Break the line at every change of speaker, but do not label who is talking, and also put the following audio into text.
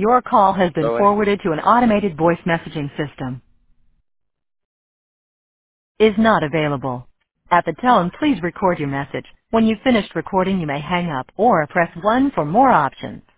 Your call has been
Zoe.
forwarded to an automated voice messaging system. Is not available. At the tone, please record your message. When you've finished recording, you may hang up or press 1 for more options.